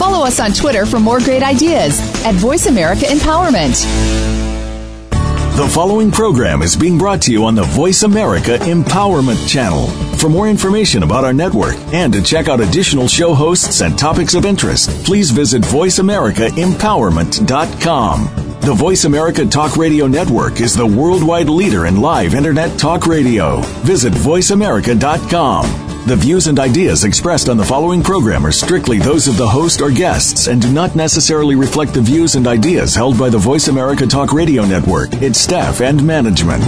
Follow us on Twitter for more great ideas at Voice America Empowerment. The following program is being brought to you on the Voice America Empowerment Channel. For more information about our network and to check out additional show hosts and topics of interest, please visit voiceamericaempowerment.com. The Voice America Talk Radio Network is the worldwide leader in live Internet talk radio. Visit voiceamerica.com. The views and ideas expressed on the following program are strictly those of the host or guests and do not necessarily reflect the views and ideas held by the Voice America Talk Radio Network, its staff, and management.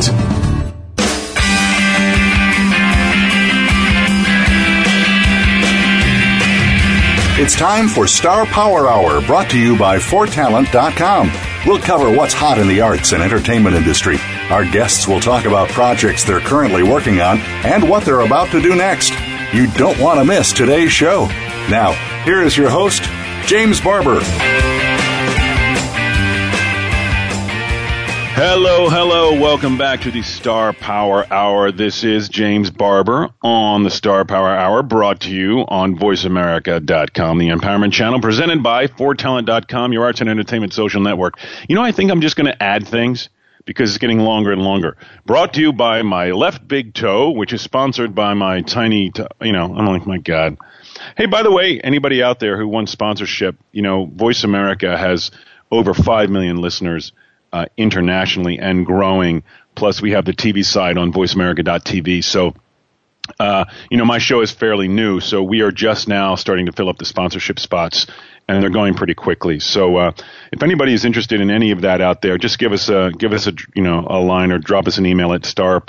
It's time for Star Power Hour, brought to you by ForTalent.com. We'll cover what's hot in the arts and entertainment industry. Our guests will talk about projects they're currently working on and what they're about to do next. You don't want to miss today's show. Now, here is your host, James Barber. Hello. Welcome back to the Star Power Hour. This is James Barber on the Star Power Hour, brought to you on VoiceAmerica.com, the Empowerment Channel, presented by ForTalent.com, your arts and entertainment social network. You know, I think I'm just going to add things because it's getting longer and longer. Brought to you by my left big toe, which is sponsored by my tiny toe. I'm like, my God. Hey, by the way, anybody out there who wants sponsorship, Voice America has over 5 million listeners internationally and growing. Plus, we have the TV side on voiceamerica.tv. So, my show is fairly new. So we are just now starting to fill up the sponsorship spots, and they're going pretty quickly. So if anybody is interested in any of that out there, just give us a line or drop us an email at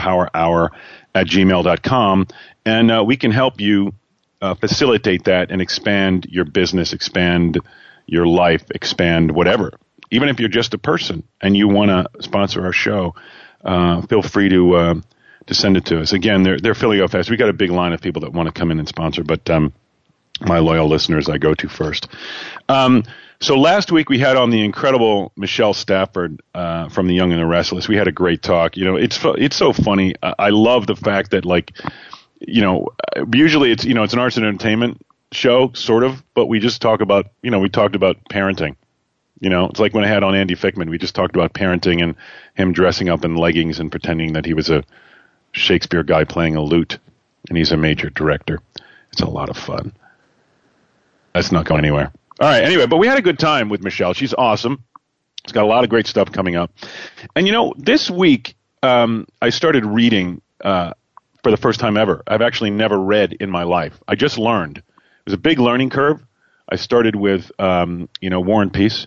starpowerhour@gmail.com, and we can help you facilitate that and expand your business, expand your life, expand whatever. Even if you're just a person and you want to sponsor our show, feel free to send it to us. Again, they're filling up fast. We got a big line of people that want to come in and sponsor, but my loyal listeners I go to first. So last week we had on the incredible Michelle Stafford from The Young and the Restless. We had a great talk. It's so funny. I love the fact that usually it's it's an arts and entertainment show sort of, but we just talk about we talked about parenting. It's like when I had on Andy Fickman, we just talked about parenting and him dressing up in leggings and pretending that he was a Shakespeare guy playing a lute, and he's a major director. It's a lot of fun. That's not going anywhere. All right, anyway, but we had a good time with Michelle. She's awesome. She's got a lot of great stuff coming up. And, this week I started reading for the first time ever. I've actually never read in my life. I just learned. It was a big learning curve. I started with, War and Peace.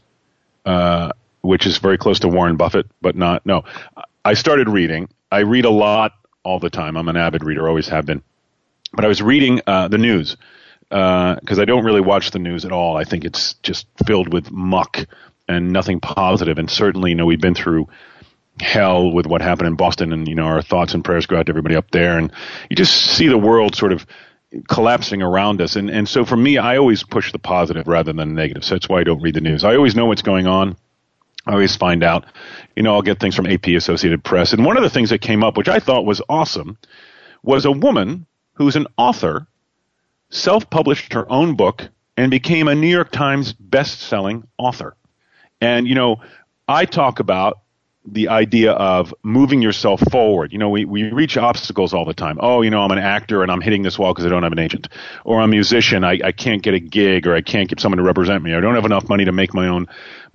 Which is very close to Warren Buffett, but not. No, I started reading. I read a lot all the time. I'm an avid reader, always have been. But I was reading the news because I don't really watch the news at all. I think it's just filled with muck and nothing positive. And certainly, we've been through hell with what happened in Boston, and our thoughts and prayers go out to everybody up there. And you just see the world sort of collapsing around us. And so for me, I always push the positive rather than the negative. So that's why I don't read the news. I always know what's going on. I always find out. I'll get things from AP, Associated Press. And one of the things that came up, which I thought was awesome, was a woman who's an author, self-published her own book, and became a New York Times best-selling author. And, I talk about the idea of moving yourself forward. We reach obstacles all the time. Oh, I'm an actor and I'm hitting this wall because I don't have an agent. Or I'm a musician, I can't get a gig, or I can't get someone to represent me. I don't have enough money to make my own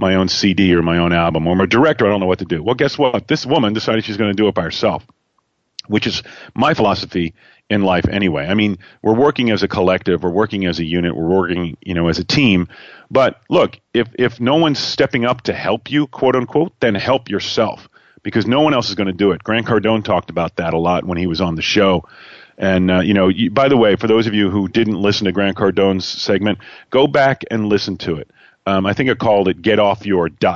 CD or my own album. Or I'm a director, I don't know what to do. Well, guess what? This woman decided she's going to do it by herself, which is my philosophy in life anyway. I mean, we're working as a collective, we're working as a unit, we're working, as a team. But look, if no one's stepping up to help you, quote unquote, then help yourself, because no one else is going to do it. Grant Cardone talked about that a lot when he was on the show. And, by the way, for those of you who didn't listen to Grant Cardone's segment, go back and listen to it. I think I called it Get Off Your ... You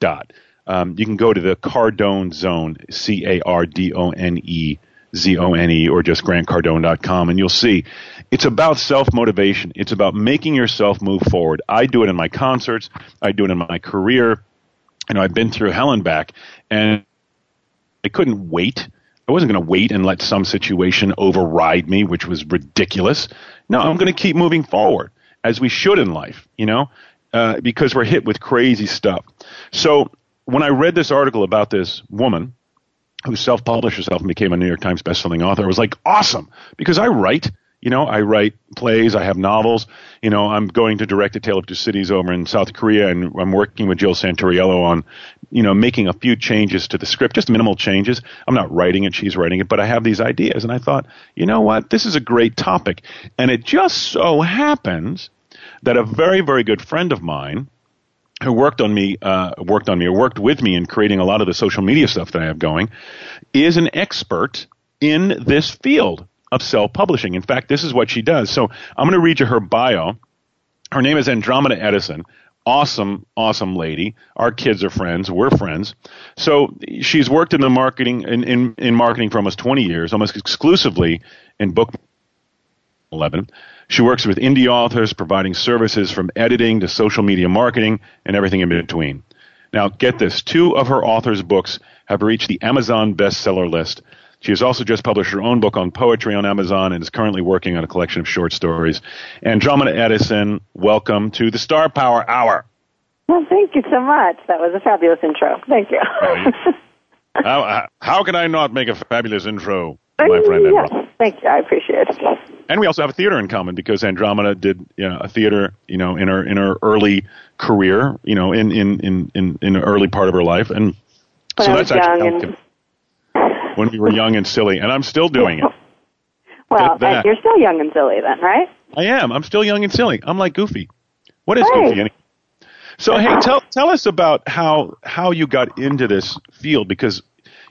can go to the Cardone Zone, CARDONEZONE, or just grantcardone.com, and you'll see it's about self-motivation. It's about making yourself move forward. I do it in my concerts. I do it in my career. I've been through hell and back, and I couldn't wait. I wasn't going to wait and let some situation override me, which was ridiculous. No, I'm going to keep moving forward. as we should in life, because we're hit with crazy stuff. So when I read this article about this woman who self-published herself and became a New York Times bestselling author, I was like, awesome, because I write. I write plays, I have novels. I'm going to direct A Tale of Two Cities over in South Korea, and I'm working with Jill Santoriello on, making a few changes to the script, just minimal changes. I'm not writing it, she's writing it, but I have these ideas. And I thought, you know what, this is a great topic. And it just so happens that a very, very good friend of mine who worked with me in creating a lot of the social media stuff that I have going, is an expert in this field of self-publishing. In fact, this is what she does. So I'm going to read you her bio. Her name is Andromeda Edison. Awesome, awesome lady. Our kids are friends. We're friends. So she's worked in the marketing in marketing for almost 20 years, almost exclusively in book 11. She works with indie authors, providing services from editing to social media marketing and everything in between. Now, get this. 2 of her authors' books have reached the Amazon bestseller list. She has also just published her own book on poetry on Amazon and is currently working on a collection of short stories. Andromeda Edison, welcome to the Star Power Hour. Well, thank you so much. That was a fabulous intro. Thank you. How can I not make a fabulous intro, my friend? Yes, thank you. I appreciate it. And we also have a theater in common because Andromeda did a theater, in her early career, in the early part of her life, and when so I was that's actually young when we were young and silly, and I'm still doing it. Well, you're still young and silly then, right? I am. I'm still young and silly. I'm like Goofy. What is Goofy anyway? So, hey, tell us about how you got into this field, because,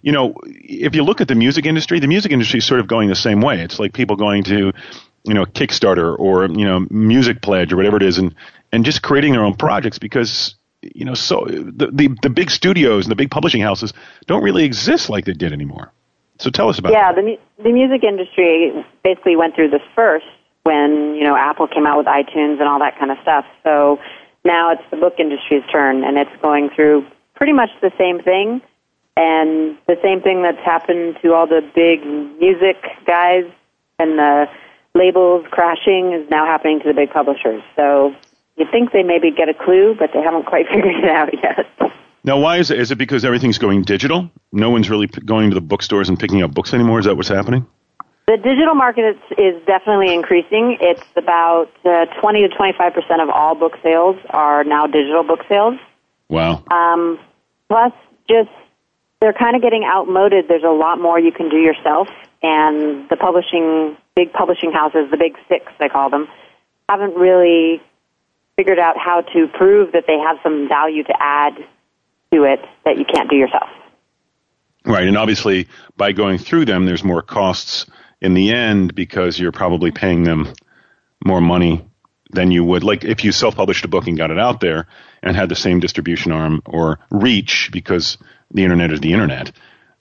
if you look at the music industry is sort of going the same way. It's like people going to, Kickstarter or, Music Pledge or whatever it is, and just creating their own projects because, so the big studios and the big publishing houses don't really exist like they did anymore. So tell us about that. Yeah, the music industry basically went through this first when, Apple came out with iTunes and all that kind of stuff. So now it's the book industry's turn, and it's going through pretty much the same thing. And the same thing that's happened to all the big music guys and the labels crashing is now happening to the big publishers. So you'd think they maybe get a clue, but they haven't quite figured it out yet. Now, why is it? Is it because everything's going digital? No one's really going to the bookstores and picking up books anymore? Is that what's happening? The digital market is definitely increasing. It's about 20 to 25% of all book sales are now digital book sales. Wow. Plus, just they're kind of getting outmoded. There's a lot more you can do yourself, and the big publishing houses, the big 6, I call them, haven't really figured out how to prove that they have some value to add to it that you can't do yourself. Right, and obviously by going through them, there's more costs in the end because you're probably paying them more money than you would. Like if you self-published a book and got it out there and had the same distribution arm or reach, because the internet is the internet,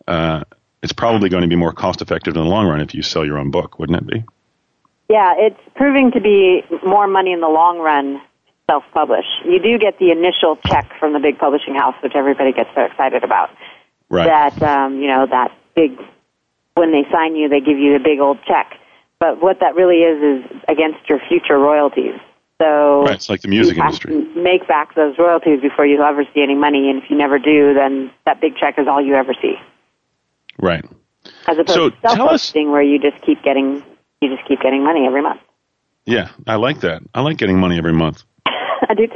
it's probably going to be more cost-effective in the long run if you sell your own book, wouldn't it be? Yeah, it's proving to be more money in the long run. Self-publish. You do get the initial check from the big publishing house, which everybody gets so excited about. Right. That, that big, when they sign you, they give you a big old check. But what that really is against your future royalties. So right, it's like the music industry. You have to make back those royalties before you ever see any money, and if you never do, then that big check is all you ever see. Right. As opposed to self-publishing, where you just keep getting money every month. Yeah, I like that. I like getting money every month. I do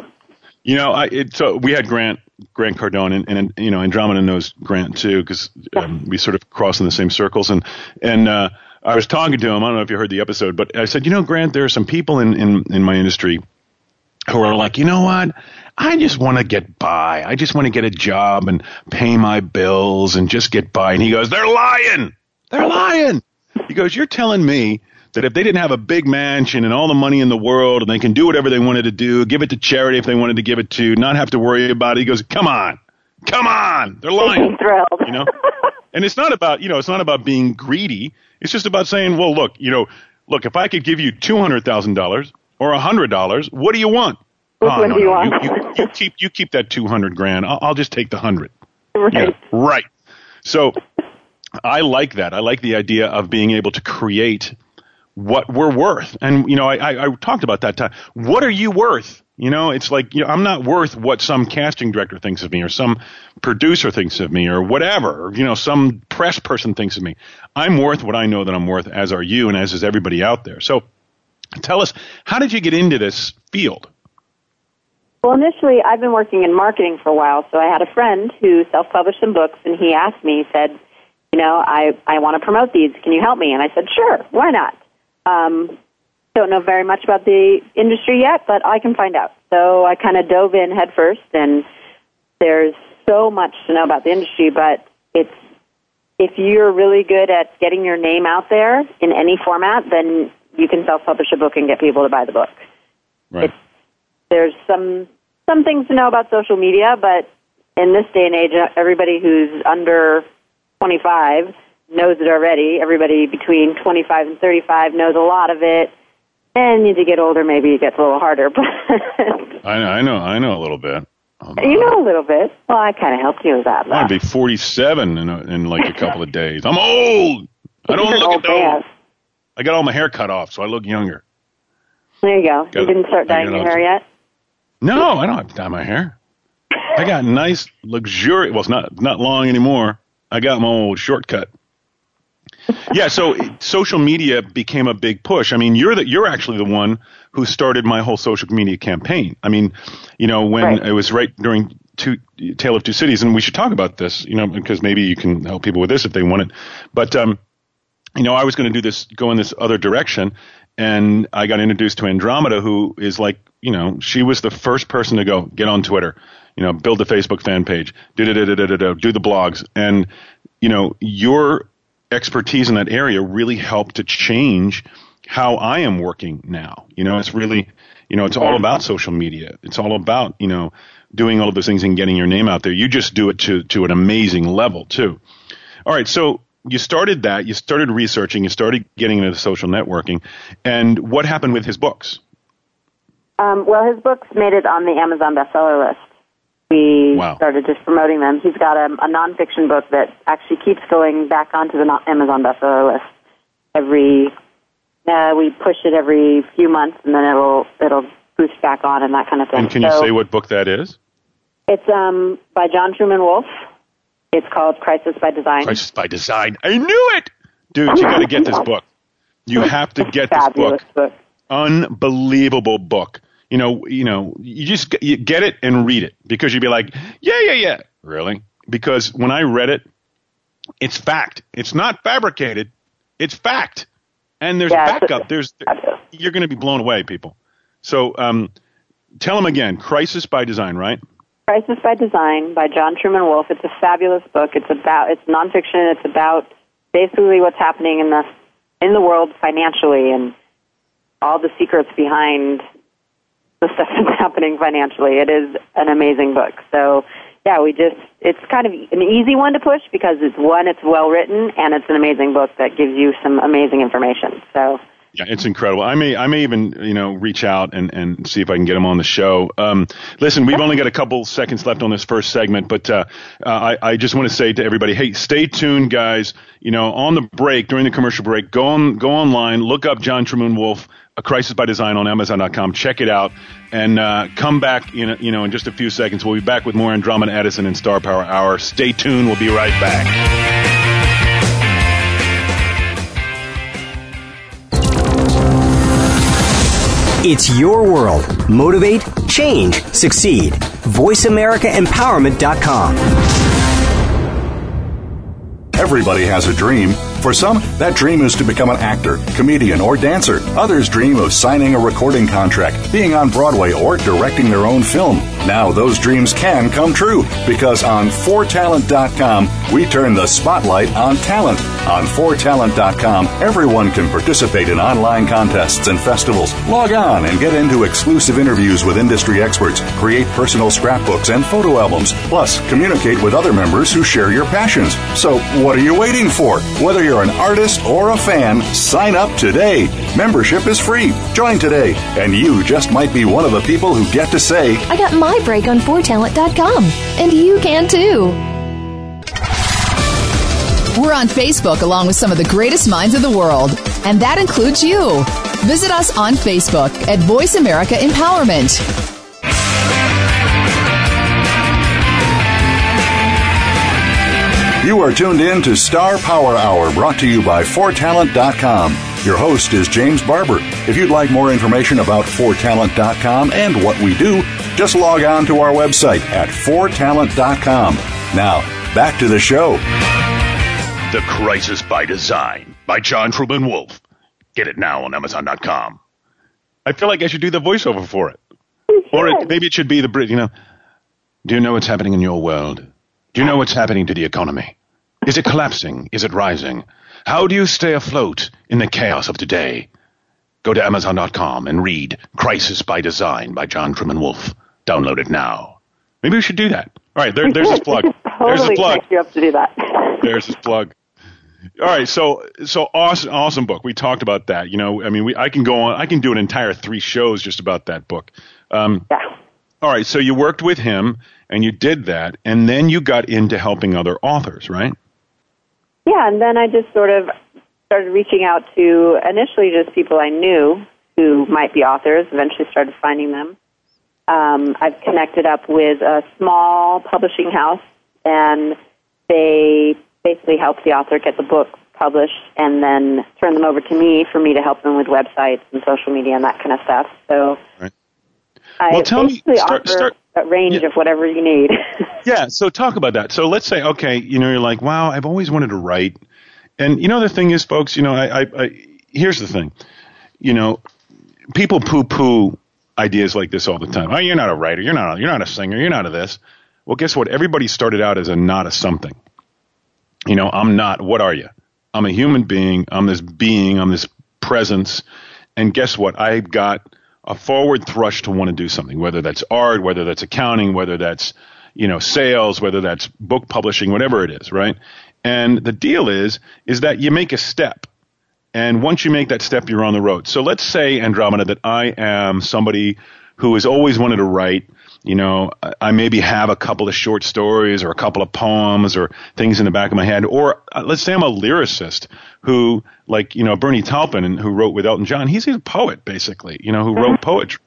too. So we had Grant Cardone, and Andromeda knows Grant too, because we sort of cross in the same circles. And I was talking to him. I don't know if you heard the episode, but I said, Grant, there are some people in my industry who are like, you know what? I just want to get by. I just want to get a job and pay my bills and just get by. And he goes, they're lying. They're lying. He goes, you're telling me that if they didn't have a big mansion and all the money in the world and they can do whatever they wanted to do, give it to charity if they wanted to give it to, not have to worry about it. He goes, come on, they're lying. Thrilled. And it's not about being greedy. It's just about saying, well, look, if I could give you $200,000 or $100, what do you want? Which one do you want? You keep that $200,000. I'll just take the 100. Right. Yeah, right. So I like that. I like the idea of being able to create what we're worth. And, I talked about that time. What are you worth? It's like, I'm not worth what some casting director thinks of me or some producer thinks of me or whatever, or, some press person thinks of me. I'm worth what I know that I'm worth, as are you and as is everybody out there. So tell us, how did you get into this field? Well, initially, I've been working in marketing for a while, so I had a friend who self-published some books, and he asked me, he said, I want to promote these. Can you help me? And I said, sure, why not? Don't know very much about the industry yet, but I can find out. So I kind of dove in head first, and there's so much to know about the industry, but if you're really good at getting your name out there in any format, then you can self-publish a book and get people to buy the book. Right. There's some things to know about social media, but in this day and age, everybody who's under 25 knows it already. Everybody between 25 and 35 knows a lot of it. And as you get older, maybe it gets a little harder. But I know a little bit. You know a little bit. Well, I kind of helped you with that. I'm going to be 47 in like a couple of days. I'm old. I don't look old. I got all my hair cut off, so I look younger. There you go. You didn't start dyeing your hair yet? No, I don't have to dye my hair. I got nice, luxurious. Well, it's not long anymore. I got my old shortcut. Yeah, so social media became a big push. I mean, you're actually the one who started my whole social media campaign. I mean, when it was right during Tale of Two Cities, and we should talk about this, because maybe you can help people with this if they want it. But, I was going to go in this other direction, and I got introduced to Andromeda, who is like, she was the first person to go, get on Twitter, build a Facebook fan page, do the blogs. And, your expertise in that area really helped to change how I am working now. It's really, it's all about social media. It's all about, doing all of those things and getting your name out there. You just do it to an amazing level too. All right. So you started that, you started researching, you started getting into social networking. And what happened with his books? Well, his books made it on the Amazon bestseller list. We started just promoting them. He's got a nonfiction book that actually keeps going back onto the Amazon bestseller list. We push it every few months, and then it'll boost back on and that kind of thing. And can you say what book that is? It's by John Truman Wolfe. It's called Crisis by Design. Crisis by Design. I knew it! Dude, you got to get this book. You have to get this book. Unbelievable book. You just get it and read it, because you'd be like, yeah. Really? Because when I read it, it's fact. It's not fabricated. It's fact. And there's backup. You're going to be blown away, people. So tell them again, Crisis by Design, right? Crisis by Design by John Truman Wolfe. It's a fabulous book. It's nonfiction. It's about basically what's happening in the world financially and all the secrets behind the stuff that's happening financially. It is an amazing book. So, yeah, it's kind of an easy one to push because it's well written, and it's an amazing book that gives you some amazing information. So, yeah, it's incredible. I may even, reach out and see if I can get him on the show. Listen, we've only got a couple seconds left on this first segment, but I just want to say to everybody, hey, stay tuned, guys. On the break, during the commercial break, go online, look up John Truman Wolfe, A Crisis by Design on Amazon.com. Check it out, and come back in just a few seconds. We'll be back with more Andromeda Edison and Star Power Hour. Stay tuned. We'll be right back. It's your world. Motivate, change, succeed. VoiceAmericaEmpowerment.com. Everybody has a dream. For some, that dream is to become an actor, comedian, or dancer. Others dream of signing a recording contract, being on Broadway, or directing their own film. Now those dreams can come true, because on 4talent.com, we turn the spotlight on talent. On 4talent.com, everyone can participate in online contests and festivals. Log on and get into exclusive interviews with industry experts, create personal scrapbooks and photo albums, plus communicate with other members who share your passions. So what are you waiting for? Whether you're an artist or a fan, sign up today. Membership is free. Join today, and you just might be one of the people who get to say, I got my break on 4talent.com, and you can too. We're on Facebook along with some of the greatest minds of the world, and that includes you. Visit us on Facebook at Voice America Empowerment. You are tuned in to Star Power Hour, brought to you by 4talent.com. Your host is James Barber. If you'd like more information about 4talent.com and what we do, just log on to our website at 4talent.com. Now, back to the show. The Crisis by Design by John Truman Wolfe. Get it now on Amazon.com. I feel like I should do the voiceover for it. Or maybe it should be the Brit, Do you know what's happening in your world? Do you know what's happening to the economy? Is it collapsing? Is it rising? How do you stay afloat in the chaos of today? Go to Amazon.com and read Crisis by Design by John Truman Wolfe. Download it now. Maybe we should do that. All right, there's his plug. There's his plug. You have to do that. There's his plug. All right, so awesome book. We talked about that. I can go on. I can do an entire 3 shows just about that book. Yeah. All right, so you worked with him, and you did that, and then you got into helping other authors, right? Yeah, and then I just sort of started reaching out to initially just people I knew who might be authors, eventually started finding them. I've connected up with a small publishing house, and they basically help the author get the book published and then turn them over to me for me to help them with websites and social media and that kind of stuff. So right. I basically offer a range of whatever you need. Yeah, so talk about that. So let's say, okay, you're like, wow, I've always wanted to write. And the thing is, folks, here's the thing. People poo-poo ideas like this all the time. Oh, you're not a writer. You're not a singer. You're not a this. Well, guess what? Everybody started out as not a something. I'm not. What are you? I'm a human being. I'm this being. I'm this presence. And guess what? I've got a forward thrush to want to do something, whether that's art, whether that's accounting, whether that's, sales, whether that's book publishing, whatever it is, right? And the deal is that you make a step. And once you make that step, you're on the road. So let's say, Andromeda, that I am somebody who has always wanted to write. I maybe have a couple of short stories or a couple of poems or things in the back of my head. Or let's say I'm a lyricist who, like, Bernie Taupin, who wrote with Elton John. He's a poet, basically, who wrote poetry,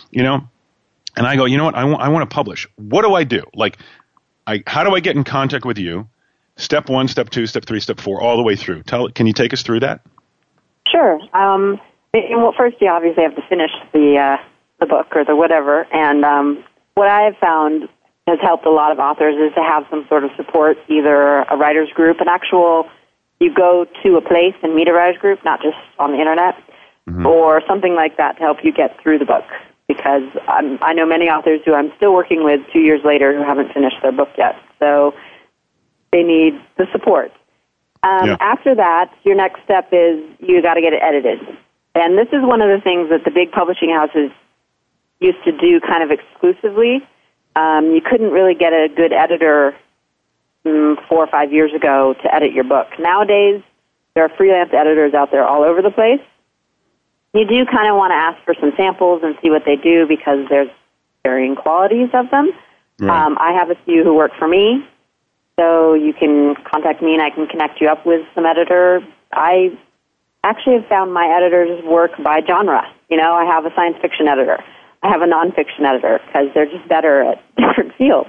And I go, you know what? I want to publish. What do I do? Like, how do I get in contact with you? Step 1, step 2, step 3, step 4, all the way through. Can you take us through that? Sure. First you obviously have to finish the book or the whatever. And what I have found has helped a lot of authors is to have some sort of support, either a writer's group, you go to a place and meet a writer's group, not just on the internet, or something like that to help you get through the book. Because I know many authors who I'm still working with 2 years later who haven't finished their book yet. So they need the support. After that, your next step is you got to get it edited. And this is one of the things that the big publishing houses used to do kind of exclusively. You couldn't really get a good editor 4 or 5 years ago to edit your book. Nowadays, there are freelance editors out there all over the place. You do kind of want to ask for some samples and see what they do because there's varying qualities of them. Right. I have a few who work for me, so you can contact me and I can connect you up with some editor. I actually have found my editors work by genre. I have a science fiction editor. I have a nonfiction editor because they're just better at different fields.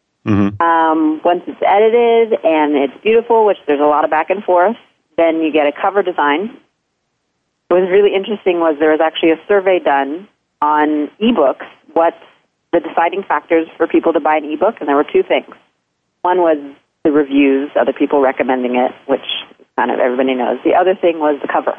Once it's edited and it's beautiful, which there's a lot of back and forth, then you get a cover design. What was really interesting was there was actually a survey done on ebooks, what's the deciding factors for people to buy an ebook, and there were 2 things. One was the reviews, other people recommending it, which kind of everybody knows. The other thing was the cover.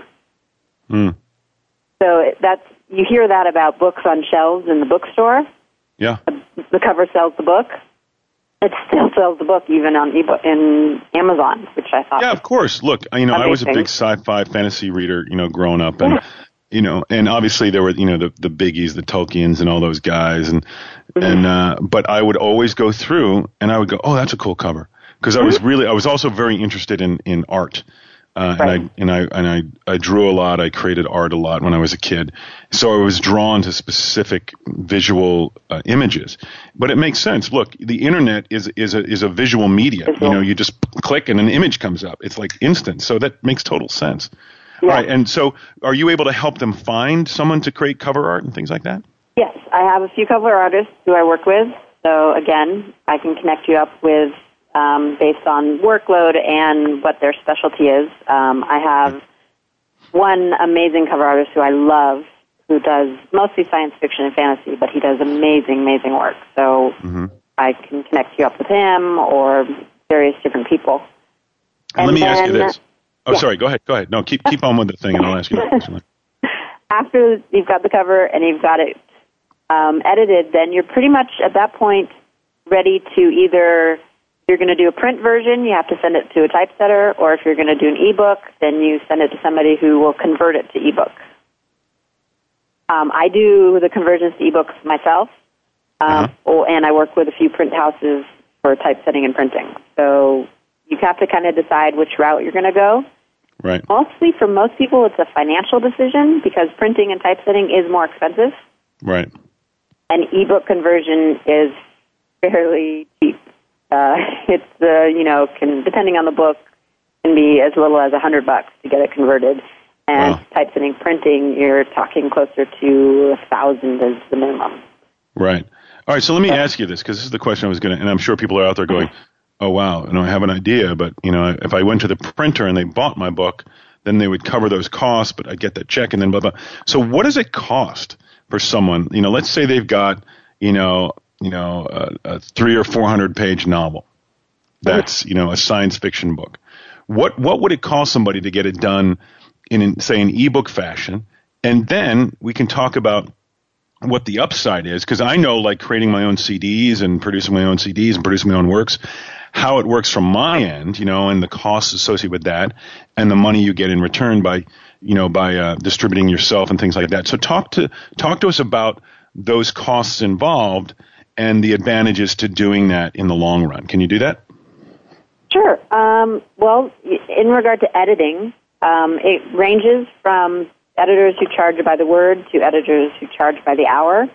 So you hear that about books on shelves in the bookstore. Yeah. The cover sells the book. It still sells the book even on ebook in Amazon, which I thought. Yeah, of course. Look, I was a big sci-fi fantasy reader, growing up, and and obviously there were the biggies, the Tolkiens, and all those guys, but I would always go through and I would go, oh, that's a cool cover, because I was also very interested in art. And I drew a lot. I created art a lot when I was a kid, so I was drawn to specific visual images. But it makes sense. Look, the internet is a visual media. You know, you just click and an image comes up. It's like instant. So that makes total sense. Yeah. All right. And so, are you able to help them find someone to create cover art and things like that? Yes, I have a few cover artists who I work with. So again, I can connect you up with. Based on workload and what their specialty is. I have one amazing cover artist who I love, who does mostly science fiction and fantasy, but he does amazing, amazing work. So I can connect you up with him or various different people. And let me ask you this. Oh, yeah. Sorry, go ahead. No, keep on with the thing, and I'll ask you that question. After you've got the cover and you've got it edited, then you're pretty much at that point ready to either... If you're going to do a print version, you have to send it to a typesetter, or if you're going to do an ebook, then you send it to somebody who will convert it to ebook. I do the conversions to ebooks myself, and I work with a few print houses for typesetting and printing. So you have to kind of decide which route you're going to go. Right. Mostly, for most people, it's a financial decision because printing and typesetting is more expensive. Right. An ebook conversion is fairly cheap. It's can, depending on the book, can be as little as $100 to get it converted, and typesetting, printing, you're talking closer to 1,000 as the minimum. Right. All right. So let me ask you this, because this is the question I was going to, and I'm sure people are out there going, "Oh wow, I have an idea, but if I went to the printer and they bought my book, then they would cover those costs, but I'd get that check, and then blah blah." So what does it cost for someone? Let's say they've got a 300 or 400 page novel. That's, a science fiction book. What would it cost somebody to get it done in, say, an ebook fashion? And then we can talk about what the upside is, because I know, like, creating my own CDs and producing my own CDs and producing my own works, how it works from my end, and the costs associated with that, and the money you get in return by distributing yourself and things like that. So talk to us about those costs involved and the advantages to doing that in the long run. Can you do that? Sure. Well, in regard to editing, it ranges from editors who charge by the word to editors who charge by the hour.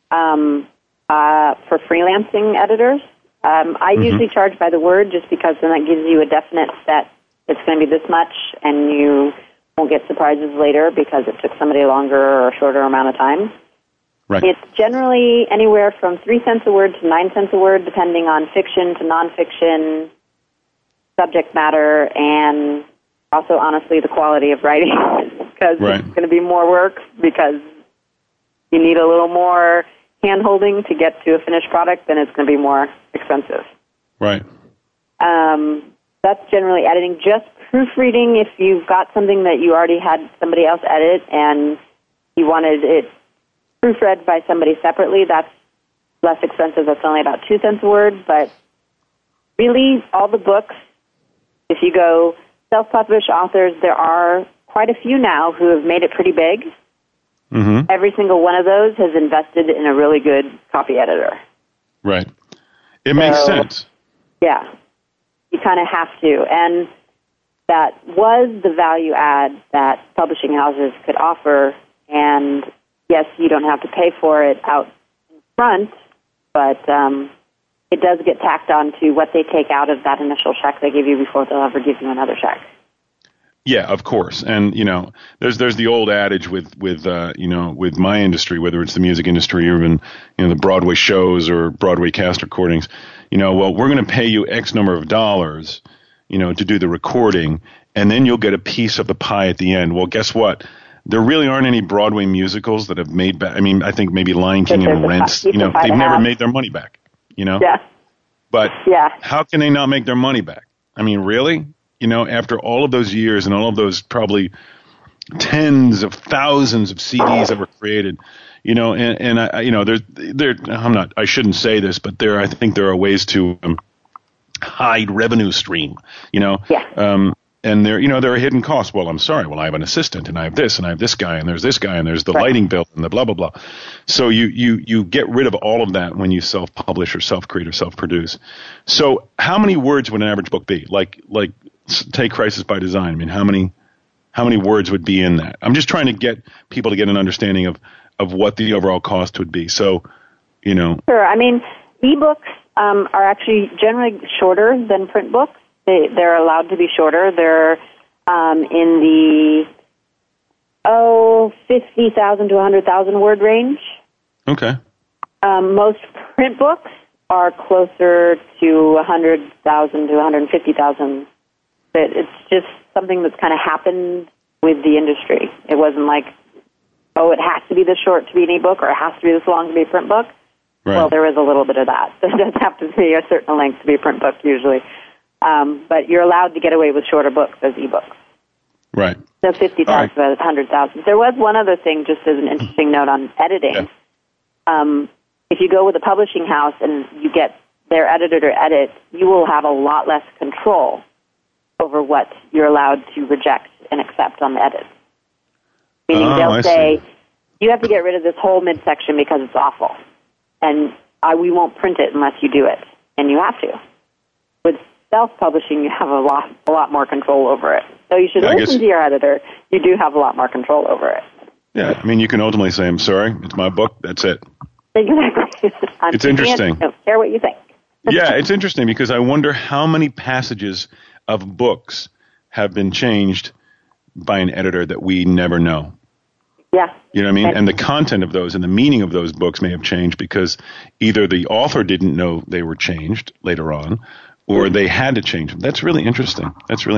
For freelancing editors, I usually charge by the word just because then that gives you a definite set. It's going to be this much, and you won't get surprises later because it took somebody longer or a shorter amount of time. Right. It's generally anywhere from 3 cents a word to 9 cents a word, depending on fiction to nonfiction, subject matter, and also, honestly, the quality of writing. Because it's going to be more work because you need a little more hand-holding to get to a finished product, then it's going to be more expensive. Right. That's generally editing. Just proofreading, if you've got something that you already had somebody else edit and you wanted it proofread by somebody separately, that's less expensive. That's only about 2 cents a word. But really, all the books, if you go self-published authors, there are quite a few now who have made it pretty big. Mm-hmm. Every single one of those has invested in a really good copy editor. Right. It makes sense. Yeah. You kind of have to. And that was the value add that publishing houses could offer. And yes, you don't have to pay for it out in front, but it does get tacked on to what they take out of that initial check they give you before they'll ever give you another check. Yeah, of course. And, there's the old adage with my industry, whether it's the music industry or even, the Broadway shows or Broadway cast recordings, well, we're going to pay you X number of dollars, to do the recording, and then you'll get a piece of the pie at the end. Well, guess what? There really aren't any Broadway musicals that have made back. I mean, I think maybe Lion King and Rent, they've never made their money back, Yeah. But how can they not make their money back? I mean, really? After all of those years and all of those probably tens of thousands of CDs that were created, I shouldn't say this, but I think there are ways to hide revenue stream, and there are hidden costs. Well, I'm sorry. Well, I have an assistant, and I have this, and I have this guy, and there's this guy, and there's the lighting bill, and the blah blah blah. So you get rid of all of that when you self-publish or self-create or self-produce. So how many words would an average book be? Like take Crisis by Design. I mean, how many words would be in that? I'm just trying to get people to get an understanding of what the overall cost would be. So, you know. Sure. I mean, ebooks are actually generally shorter than print books. They're allowed to be shorter. They're in the 50,000 to 100,000 word range. Okay. Most print books are closer to 100,000 to 150,000. It's just something that's kind of happened with the industry. It wasn't like, it has to be this short to be an ebook, or it has to be this long to be a print book. Right. Well, there is a little bit of that. It does have to be a certain length to be a print book usually. But you're allowed to get away with shorter books as ebooks. Right. So 50,000 to 100,000. There was one other thing, just as an interesting note on editing. Yeah. If you go with a publishing house and you get their editor to edit, you will have a lot less control over what you're allowed to reject and accept on the edit. Meaning they'll say, you have to get rid of this whole midsection because it's awful. And we won't print it unless you do it. And you have to. With self-publishing, you have a lot more control over it. So you should listen to your editor. You do have a lot more control over it. Yeah, I mean, you can ultimately say, I'm sorry, it's my book, that's it. Exactly. It's interesting. I don't care what you think. Yeah, it's interesting because I wonder how many passages of books have been changed by an editor that we never know. Yeah. You know what I mean? And the content of those and the meaning of those books may have changed because either the author didn't know they were changed later on, or they had to change them. That's really interesting.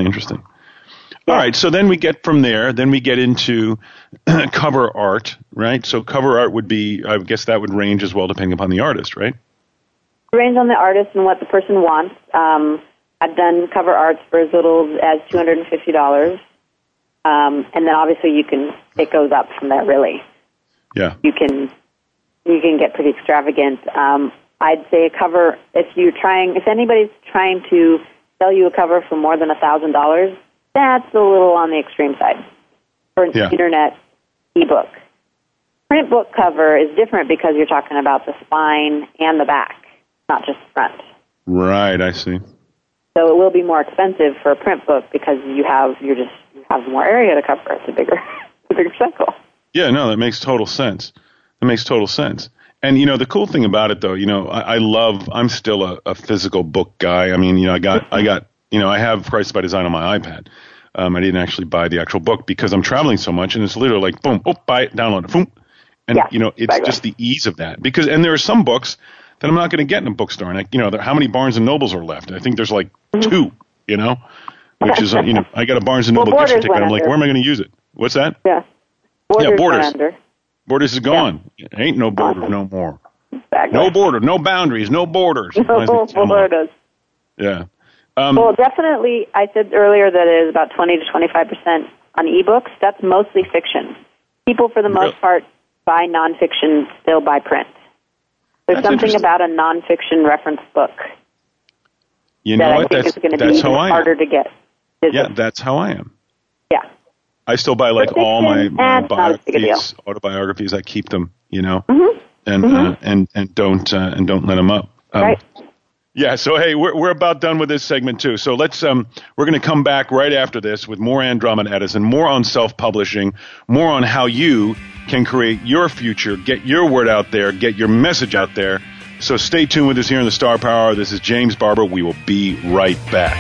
Yeah. All right, so then we get from there, then we get into cover art, right? So cover art would be, I guess that would range as well depending upon the artist, right? It ranges on the artist and what the person wants. I've done cover arts for as little as $250. And then obviously it goes up from there, really. Yeah. You can get pretty extravagant. I'd say a cover, if anybody's trying to sell you a cover for more than $1,000, that's a little on the extreme side for an internet ebook. Print book cover is different because you're talking about the spine and the back, not just the front. Right, I see. So it will be more expensive for a print book because you have more area to cover. It's a bigger cycle. Yeah, no, that makes total sense. And, you know, the cool thing about it, though, you know, I'm still a physical book guy. I mean, you know, I have Crisis by Design on my iPad. I didn't actually buy the actual book because I'm traveling so much, and it's literally like, boom, buy it, download it, boom. And, you know, it's just the ease of that. And there are some books that I'm not going to get in a bookstore. And, how many Barnes & Nobles are left? I think there's like 2, you know, which is, I got a Barnes & Noble gift certificate. I'm like, where am I going to use it? What's that? Yeah. Borders. Borders is gone. Yeah. Ain't no border no more. Exactly. No border, no boundaries, no borders. No borders. Yeah. Well, definitely, I said earlier that it is about 20 to 25% on ebooks. That's mostly fiction. People, for the most part, buy nonfiction, still buy print. There's something about a nonfiction reference book that I think is going to be harder to get. Yeah, that's how I am. Yeah. I still buy all my biographies, autobiographies. I keep them, and don't let them up. Right. Yeah. So hey, we're about done with this segment too. So let's we're going to come back right after this with more Andromeda Edison, more on self-publishing, more on how you can create your future, get your word out there, get your message out there. So stay tuned with us here in the Star Power Hour. This is James Barber. We will be right back.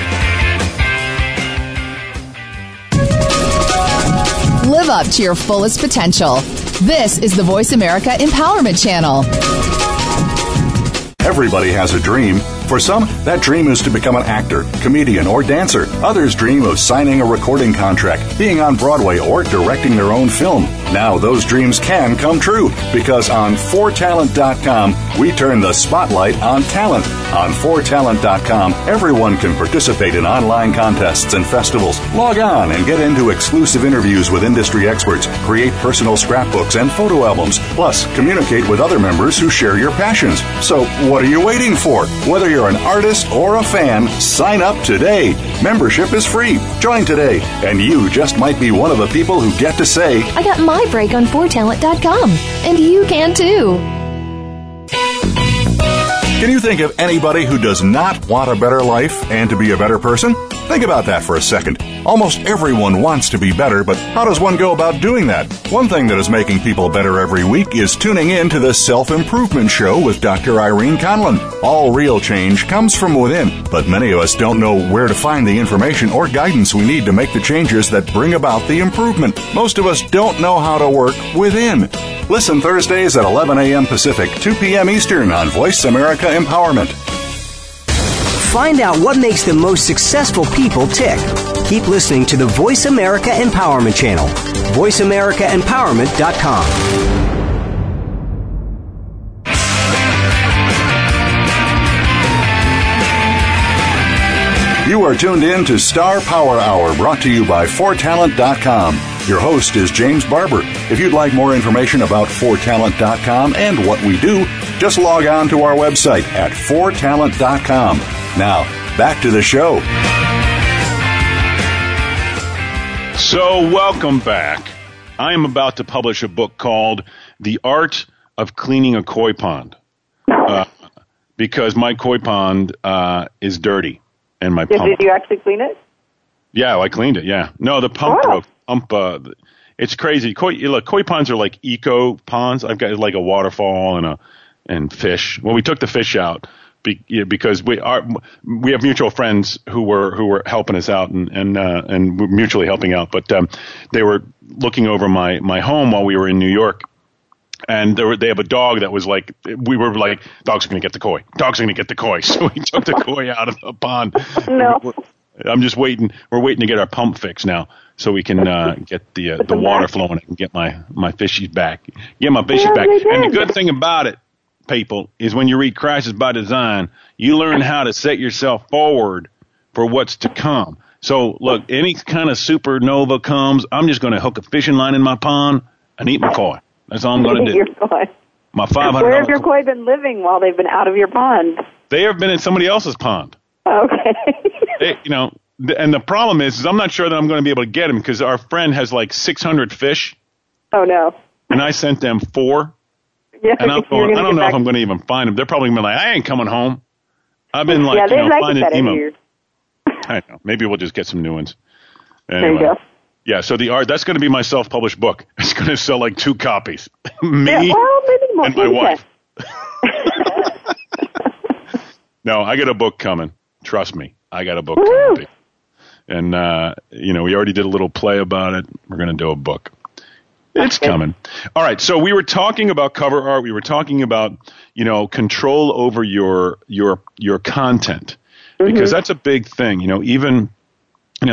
Live up to your fullest potential. This is the Voice America Empowerment Channel. Everybody has a dream. For some, that dream is to become an actor, comedian, or dancer. Others dream of signing a recording contract, being on Broadway, or directing their own film. Now those dreams can come true because on 4talent.com, we turn the spotlight on talent. On 4talent.com, everyone can participate in online contests and festivals. Log on and get into exclusive interviews with industry experts, create personal scrapbooks and photo albums, plus communicate with other members who share your passions. So what are you waiting for? Whether you're an artist or a fan, sign up today. Membership is free. Join today, and you just might be one of the people who get to say, I got my break on 4talent.com, and you can too. Can you think of anybody who does not want a better life and to be a better person? Think about that for a second. Almost everyone wants to be better, but how does one go about doing that? One thing that is making people better every week is tuning in to the Self-Improvement Show with Dr. Irene Conlon. All real change comes from within, but many of us don't know where to find the information or guidance we need to make the changes that bring about the improvement. Most of us don't know how to work within. Listen Thursdays at 11 a.m. Pacific, 2 p.m. Eastern on Voice America Empowerment. Find out what makes the most successful people tick. Keep listening to the Voice America Empowerment Channel. VoiceAmericaEmpowerment.com. You are tuned in to Star Power Hour, brought to you by 4talent.com. Your host is James Barber. If you'd like more information about 4talent.com and what we do, just log on to our website at 4talent.com. Now, back to the show. So, welcome back. I am about to publish a book called The Art of Cleaning a Koi Pond. Because my koi pond is dirty. And my pump. Did you actually clean it? Yeah, I cleaned it, yeah. No, the pump broke. It's crazy. Koi ponds are like eco ponds. I've got like a waterfall and fish. Well, we took the fish out because we have mutual friends who were helping us out and we're mutually helping out. But they were looking over my home while we were in New York, and they have a dog that was like, we were like, dog's going to get the koi. Dog's going to get the koi. So we took the koi out of the pond. No. I'm just waiting. We're waiting to get our pump fixed now, so we can get the water flowing and get my fishies back. Get my fishies back. And the good thing about it, people, is when you read Crisis by Design, you learn how to set yourself forward for what's to come. So, look, any kind of supernova comes, I'm just going to hook a fishing line in my pond and eat my koi. That's all I'm going to do. Your koi. My $500. Where have your koi been living while they've been out of your pond? They have been in somebody else's pond. Okay. And the problem is I'm not sure that I'm going to be able to get them because our friend has like 600 fish. Oh, no. And I sent them 4. Yeah, and I don't know if I'm going to even find them. They're probably going to be like, I ain't coming home. I've been like, finding emo. I don't know. Maybe we'll just get some new ones. Anyway. There you go. Yeah, so that's going to be my self-published book. It's going to sell like 2 copies. Me and my wife. No, I got a book coming. Trust me. I got a book coming. And, we already did a little play about it. We're going to do a book. It's coming. All right. So we were talking about cover art. We were talking about, control over your content, because that's a big thing. Even in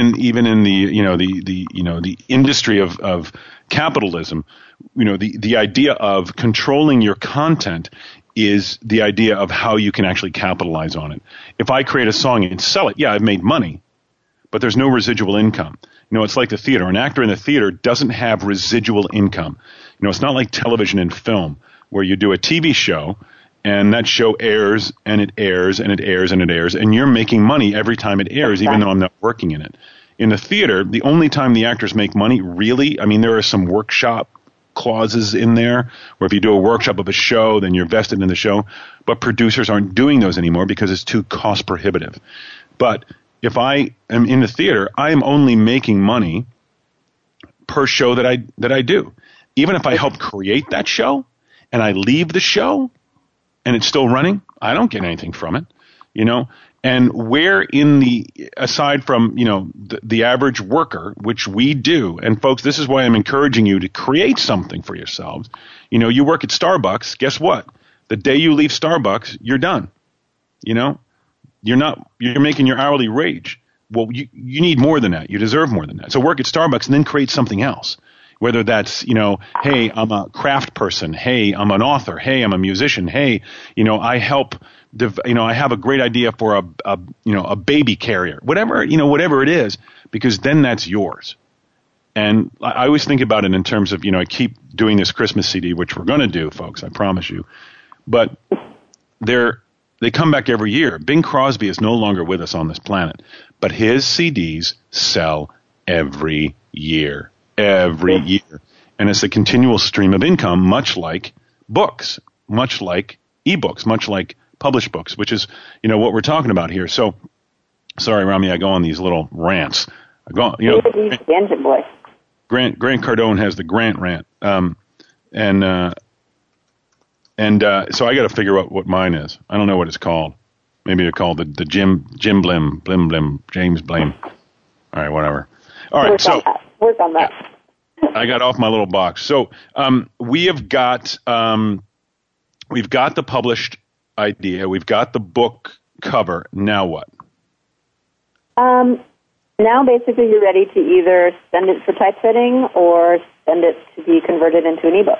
the industry of capitalism, the idea of controlling your content is the idea of how you can actually capitalize on it. If I create a song and sell it, yeah, I've made money, but there's no residual income. It's like the theater. An actor in the theater doesn't have residual income. It's not like television and film where you do a TV show and that show airs and it airs and it airs and it airs, and you're making money every time it airs, even though I'm not working in it. In the theater, the only time the actors make money, really, there are some workshop clauses in there where if you do a workshop of a show, then you're vested in the show. But producers aren't doing those anymore because it's too cost prohibitive. But if I am in the theater, I am only making money per show that I do. Even if I help create that show and I leave the show and it's still running, I don't get anything from it, And where aside from, the average worker, which we do, and folks, this is why I'm encouraging you to create something for yourselves. You work at Starbucks, guess what? The day you leave Starbucks, you're done. You're making your hourly wage. Well, you need more than that. You deserve more than that. So work at Starbucks and then create something else. Whether that's, hey, I'm a craft person. Hey, I'm an author. Hey, I'm a musician. Hey, I help, I have a great idea for a baby carrier, whatever it is, because then that's yours. And I always think about it in terms of, I keep doing this Christmas CD, which we're going to do, folks, I promise you. But they come back every year. Bing Crosby is no longer with us on this planet, but his CDs sell every year. Every year. And it's a continual stream of income, much like books, much like ebooks, much like published books, which is, what we're talking about here. So Sorry, Rami, I go on these little rants. You're the engine boy. Grant Cardone has the Grant rant, so I got to figure out what mine is. I don't know what it's called. Maybe it's called the Jim Blim, James Blame. All right, whatever. All right, work on that. I got off my little box. So we've got the published idea. We've got the book cover. Now what? Now basically you're ready to either send it for typesetting or send it to be converted into an ebook.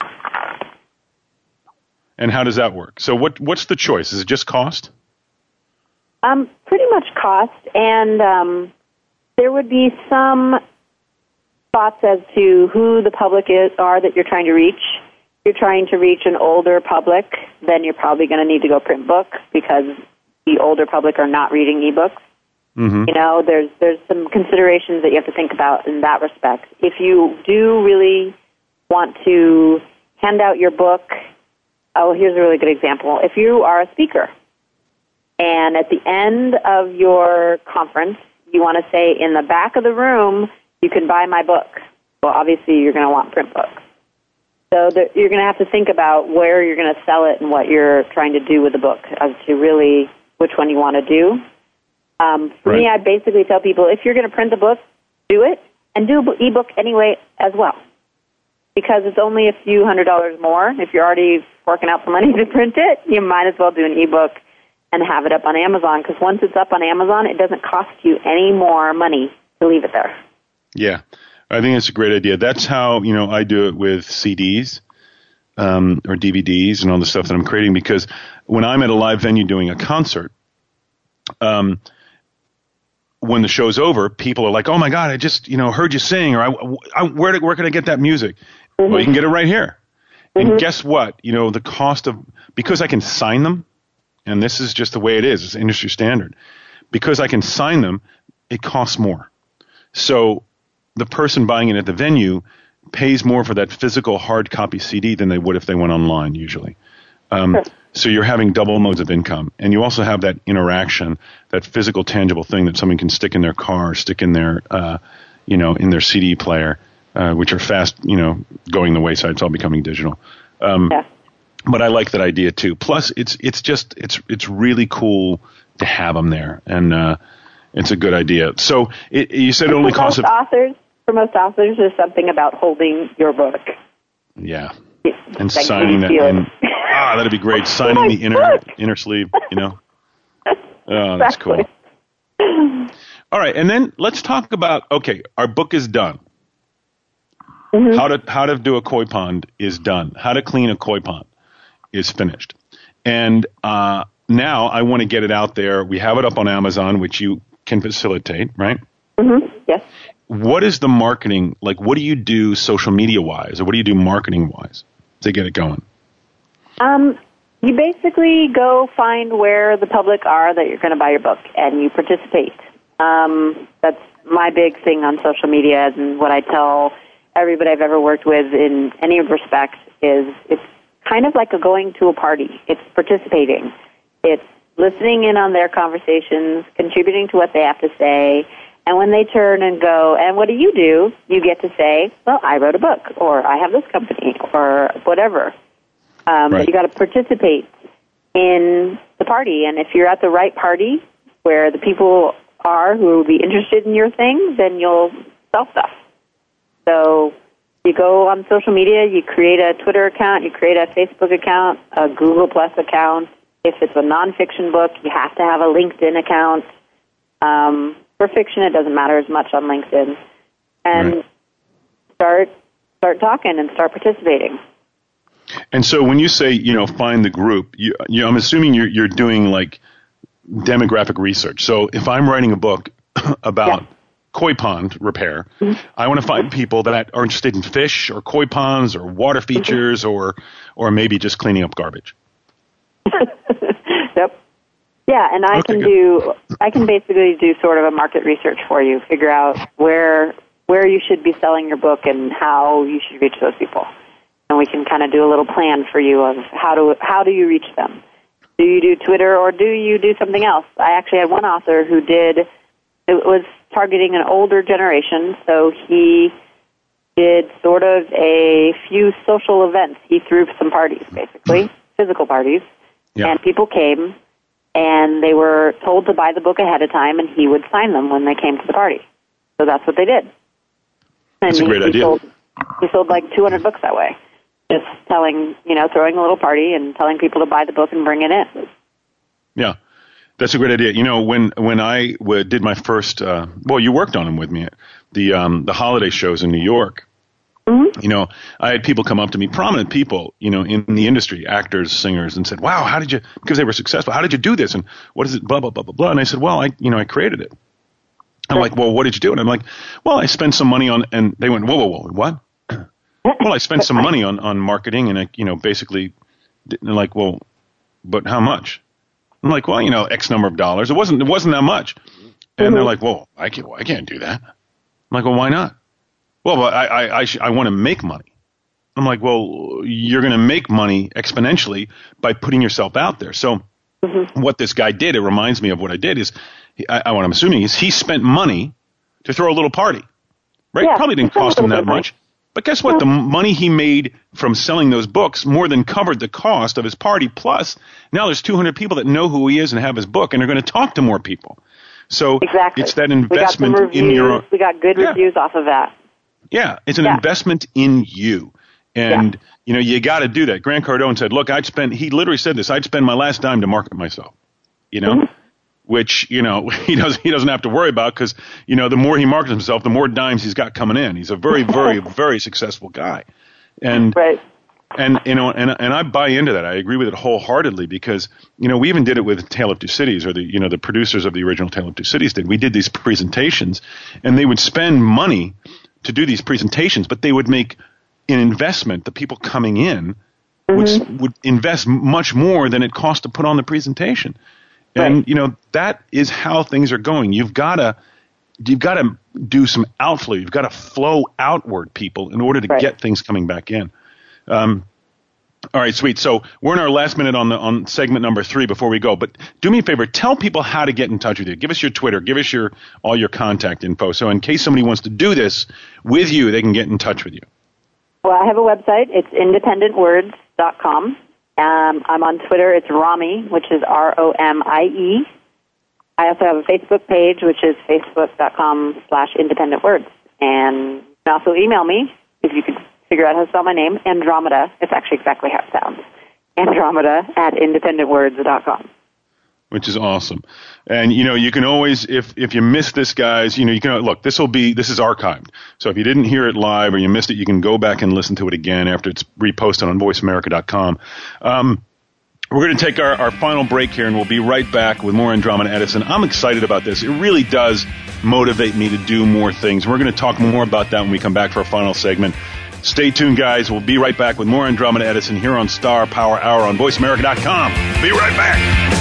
And how does that work? So what's the choice? Is it just cost? Pretty much cost, and there would be some thoughts as to who the public are that you're trying to reach. If you're trying to reach an older public, then you're probably going to need to go print book because the older public are not reading ebooks. Mm-hmm. You know, there's some considerations that you have to think about in that respect. If you do really want to hand out your book, here's a really good example. If you are a speaker and at the end of your conference, you want to say, in the back of the room, you can buy my book. Well, obviously, you're going to want print books. So you're going to have to think about where you're going to sell it and what you're trying to do with the book as to really which one you want to do. For me, I basically tell people, if you're going to print the book, do it, and do an ebook anyway as well. Because it's only a few $100s more. If you're already forking out the money to print it, you might as well do an ebook and have it up on Amazon. Because once it's up on Amazon, it doesn't cost you any more money to leave it there. Yeah, I think it's a great idea. That's how, I do it with CDs or DVDs and all the stuff that I'm creating. Because when I'm at a live venue doing a concert, when the show's over, people are like, "Oh my God, I just heard you sing," or "Where can I get that music?" Mm-hmm. Well, you can get it right here. Mm-hmm. And guess what? The cost of, because I can sign them, and this is just the way it is. It's industry standard. Because I can sign them, it costs more. So the person buying it at the venue pays more for that physical hard copy CD than they would if they went online usually. Sure. So you're having double modes of income, and you also have that interaction, that physical, tangible thing that someone can stick in their car, stick in their, in their CD player, which are fast, going the wayside. It's all becoming digital. Yeah. But I like that idea too. Plus, it's really cool to have them there, and it's a good idea. So you said it only costs. For most authors, there's something about holding your book. Yeah, and signing that. That'd be great. Signing the inner sleeve, Oh, that's cool. All right, and then let's talk about, our book is done. Mm-hmm. How to do a koi pond is done. How to clean a koi pond is finished. And now I want to get it out there. We have it up on Amazon, which you can facilitate, right? Mm-hmm. Yes. What is the marketing, like what do you do social media-wise, or what do you do marketing-wise to get it going? You basically go find where the public are that you're going to buy your book, and you participate. That's my big thing on social media, and what I tell everybody I've ever worked with in any respect is it's kind of like going to a party. It's participating. It's listening in on their conversations, contributing to what they have to say, and when they turn and go, and what do? You get to say, well, I wrote a book, or I have this company, or whatever. But you got to participate in the party, and if you're at the right party where the people are who will be interested in your thing, then you'll sell stuff. So you go on social media, you create a Twitter account, you create a Facebook account, a Google Plus account. If it's a nonfiction book, you have to have a LinkedIn account. For fiction, it doesn't matter as much on LinkedIn. And start talking and start participating. And so when you say, find the group, I'm assuming you're doing like demographic research. So if I'm writing a book about koi pond repair, I want to find people that are interested in fish or koi ponds or water features or maybe just cleaning up garbage. Yep. Yeah, and I can basically do sort of a market research for you, figure out where you should be selling your book and how you should reach those people. And we can kind of do a little plan for you of how do you reach them. Do you do Twitter or do you do something else? I actually had one author who it was targeting an older generation, so he did sort of a few social events. He threw some parties, basically, physical parties, and people came, and they were told to buy the book ahead of time, and he would sign them when they came to the party. So that's what they did. And that's a great idea. He sold like 200 books that way. Just throwing a little party and telling people to buy the book and bring it in. Yeah, that's a great idea. When I did my first, you worked on them with me, the holiday shows in New York. Mm-hmm. I had people come up to me, prominent people, in the industry, actors, singers, and said, "Wow, how did you?" Because they were successful. How did you do this? And what is it? Blah blah blah blah blah. And I said, "Well, I created it." I'm like, "Well, what did you do?" And I'm like, "Well, I spent some money on." And they went, "Whoa, what?" Well, I spent some money on marketing, and I, basically, like, well, but how much? I'm like, well, X number of dollars. It wasn't that much. And they're like, well, I can't do that. I'm like, well, why not? Well, but I want to make money. I'm like, well, you're going to make money exponentially by putting yourself out there. So what this guy did, it reminds me of what I did is, what I'm assuming is he spent money to throw a little party, right? Yeah, probably didn't cost him that much. But guess what? The money he made from selling those books more than covered the cost of his party. Plus, now there's 200 people that know who he is and have his book, and are going to talk to more people. So it's that investment in your. We got good reviews off of that. Yeah, it's an investment in you, and you got to do that. Grant Cardone said, "Look, he literally said this. I'd spend my last dime to market myself." Which, he doesn't have to worry about because, the more he markets himself, the more dimes he's got coming in. He's a very, very, very successful guy. And, and I buy into that. I agree with it wholeheartedly because, we even did it with Tale of Two Cities or the producers of the original Tale of Two Cities did. We did these presentations and they would spend money to do these presentations, but they would make an investment. The people coming in would invest much more than it cost to put on the presentation. And, that is how things are going. You've got to do some outflow. You've got to flow outward, people, in order to get things coming back in. All right, sweet. So we're in our last minute on segment number 3 before we go. But do me a favor. Tell people how to get in touch with you. Give us your Twitter. Give us all your contact info. So in case somebody wants to do this with you, they can get in touch with you. Well, I have a website. It's independentwords.com. I'm on Twitter. It's Romie, which is ROMIE. I also have a Facebook page, which is facebook.com/independentwords. And you can also email me, if you could figure out how to spell my name, Andromeda. It's actually exactly how it sounds. Andromeda@independentwords.com. Which is awesome. And, you can always, if you miss this, guys, you can, look, this is archived. So if you didn't hear it live or you missed it, you can go back and listen to it again after it's reposted on voiceamerica.com. We're going to take our final break here, and we'll be right back with more Andromeda Edison. I'm excited about this. It really does motivate me to do more things. We're going to talk more about that when we come back for our final segment. Stay tuned, guys. We'll be right back with more Andromeda Edison here on Star Power Hour on voiceamerica.com. Be right back.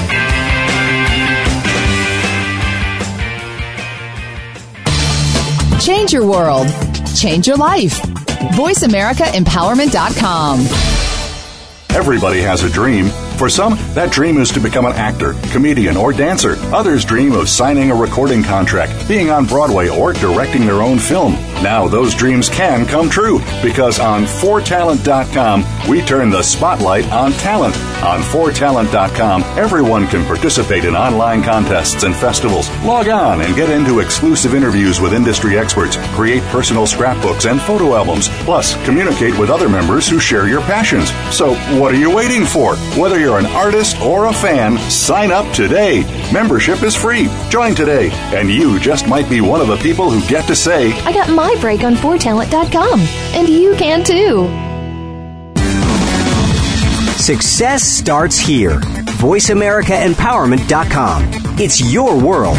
Change your world. Change your life. VoiceAmericaEmpowerment.com. Everybody has a dream. For some, that dream is to become an actor, comedian, or dancer. Others dream of signing a recording contract, being on Broadway, or directing their own film. Now those dreams can come true, because on 4talent.com, we turn the spotlight on talent. On 4talent.com, everyone can participate in online contests and festivals. Log on and get into exclusive interviews with industry experts, create personal scrapbooks and photo albums, plus communicate with other members who share your passions. So what are you waiting for? Whether you're an artist or a fan, sign up today. Membership is free. Join today, and you just might be one of the people who get to say, I got my break on 4talent.com, and you can too. Success starts here. VoiceAmericaEmpowerment.com. It's your world.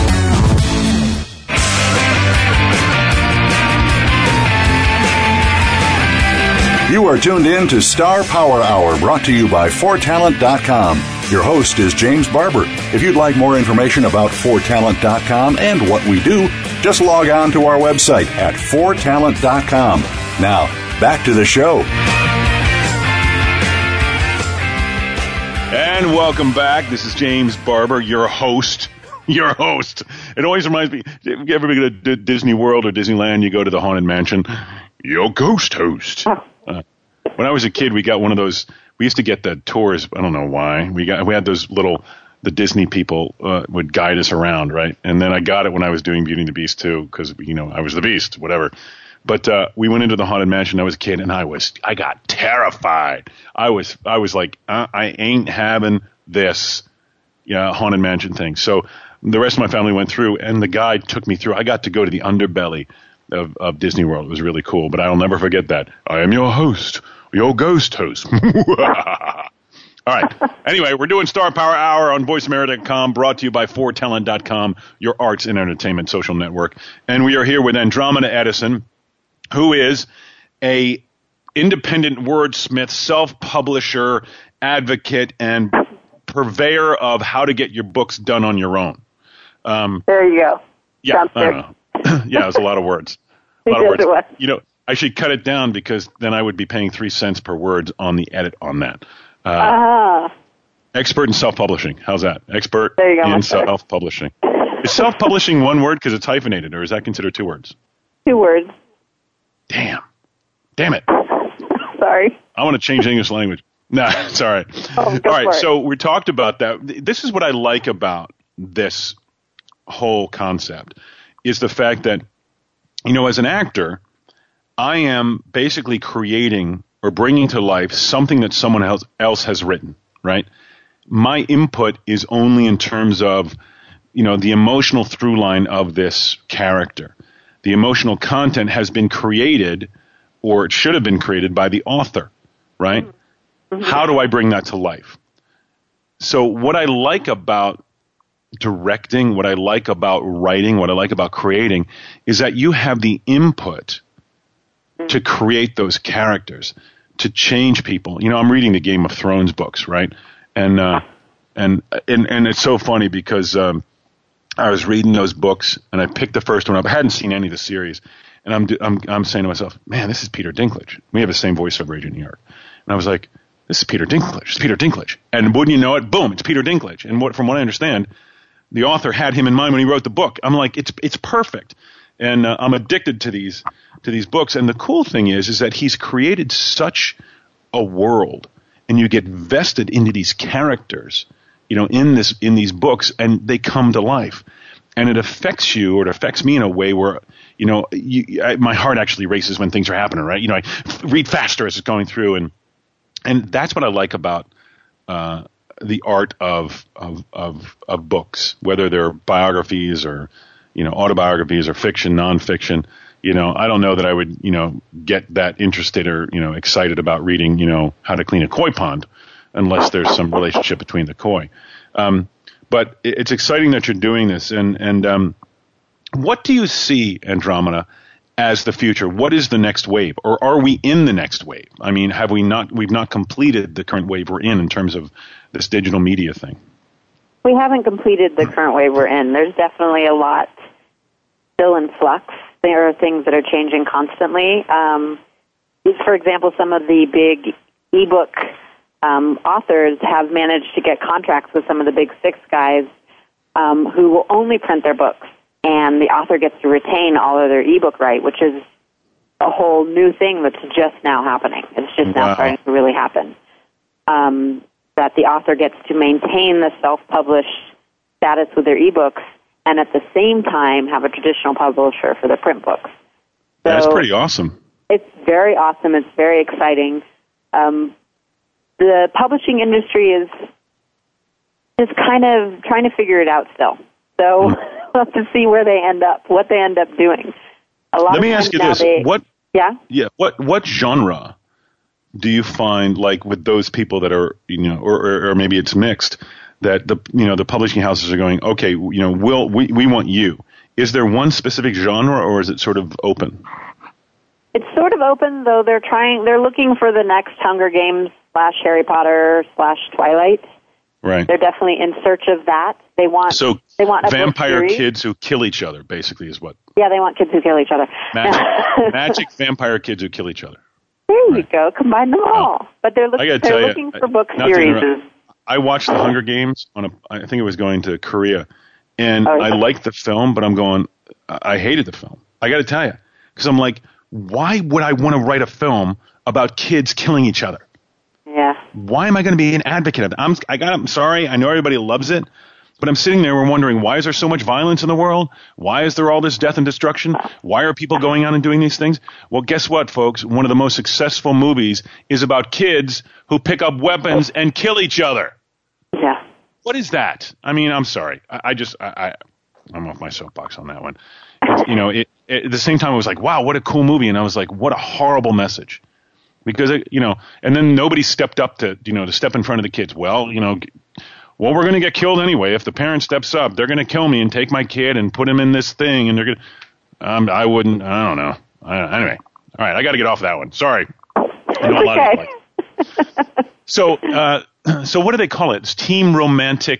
You are tuned in to Star Power Hour, brought to you by 4talent.com. Your host is James Barber. If you'd like more information about 4talent.com and what we do, just log on to our website at 4talent.com. Now, back to the show. And welcome back. This is James Barber, your host. Your host. It always reminds me, if you ever go to Disney World or Disneyland, you go to the Haunted Mansion, your ghost host. When I was a kid, we got one of those, we used to get the tours, I don't know why. We had those little, the Disney people would guide us around, right? And then I got it when I was doing Beauty and the Beast too, because, I was the Beast, whatever. But we went into the Haunted Mansion. I was a kid, and I got terrified. I was like, I ain't having this, Haunted Mansion thing. So the rest of my family went through, and the guide took me through. I got to go to the underbelly of Disney World. It was really cool. But I'll never forget that. I am your host, your ghost host. All right. Anyway, we're doing Star Power Hour on VoiceAmerica.com, brought to you by ForTalent.com, your arts and entertainment social network. And we are here with Andromeda Edison, who is a independent wordsmith, self-publisher, advocate, and purveyor of how to get your books done on your own. There you go. Yeah, I don't know. Yeah, it was a lot of words. A lot of words. I should cut it down because then I would be paying 3 cents per word on the edit on that. Expert in self-publishing. How's that? Expert in self-publishing. Is self-publishing one word because it's hyphenated, or is that considered 2 words? 2 words. Damn it. Sorry. I want to change English language. No, it's all right. All right, so we talked about that. This is what I like about this whole concept, is the fact that, as an actor, I am basically creating or bringing to life something that someone else has written, right? My input is only in terms of, the emotional through line of this character. The emotional content has been created, or it should have been created by the author, right? Mm-hmm. How do I bring that to life? So what I like about directing, what I like about writing, what I like about creating is that you have the input to create those characters, to change people. I'm reading the Game of Thrones books, right? And it's so funny because I was reading those books and I picked the first one up. I hadn't seen any of the series, and I'm saying to myself, man, this is Peter Dinklage. We have the same voiceover agent in New York, and I was like, this is Peter Dinklage. It's Peter Dinklage. And wouldn't you know it, boom, it's Peter Dinklage. And from what I understand, the author had him in mind when he wrote the book. I'm like, it's perfect. And I'm addicted to these books. And the cool thing is that he's created such a world, and you get vested into these characters, in these books, and they come to life. And it affects you, or it affects me in a way where, my heart actually races when things are happening, right? I read faster as it's going through, and that's what I like about the art of books, whether they're biographies or, autobiographies or fiction, nonfiction. I don't know that I would, get that interested or, excited about reading, How to Clean a Koi Pond, unless there's some relationship between the koi. But it's exciting that you're doing this. And what do you see, Andromeda, as the future? What is the next wave? Or are we in the next wave? I mean, we've not completed the current wave we're in terms of this digital media thing? We haven't completed the current wave we're in. There's definitely a lot still in flux. There are things that are changing constantly. For example, some of the big ebook authors have managed to get contracts with some of the big 6 guys who will only print their books, and the author gets to retain all of their ebook right, which is a whole new thing that's just now happening. It's just now starting to really happen. That the author gets to maintain the self-published status with their ebooks, and at the same time have a traditional publisher for their print books. So that's pretty awesome. It's very awesome. It's very exciting. The publishing industry is kind of trying to figure it out still. So we'll have to see where they end up, what they end up doing. Let me ask you this. What genre do you find, like with those people that are, or maybe it's mixed, that the publishing houses are going, okay, we want you. Is there one specific genre, or is it sort of open? It's sort of open, though they're looking for the next Hunger Games / Harry Potter / Twilight. Right. They're definitely in search of that. They want vampire kids who kill each other, basically, is what. Yeah, they want kids who kill each other. Magic vampire kids who kill each other. There you go. Combine them all. But they're looking for book series. I watched The Hunger Games I think it was going to Korea, and I liked the film, but I hated the film. I got to tell you, because I'm like, why would I want to write a film about kids killing each other? Yeah. Why am I going to be an advocate of it? I'm sorry. I know everybody loves it, but I'm sitting there and wondering, why is there so much violence in the world? Why is there all this death and destruction? Why are people going out and doing these things? Well, guess what, folks? One of the most successful movies is about kids who pick up weapons and kill each other. Yeah. What is that? I mean, I'm sorry. I'm off my soapbox on that one. At the same time, I was like, wow, what a cool movie. And I was like, what a horrible message. Because, and then nobody stepped up to step in front of the kids. Well, we're going to get killed anyway. If the parent steps up, they're going to kill me and take my kid and put him in this thing. And they're going to, I don't know. Anyway. All right. I got to get off that one. Sorry. I know a lot of people like. So what do they call it? It's teen romantic,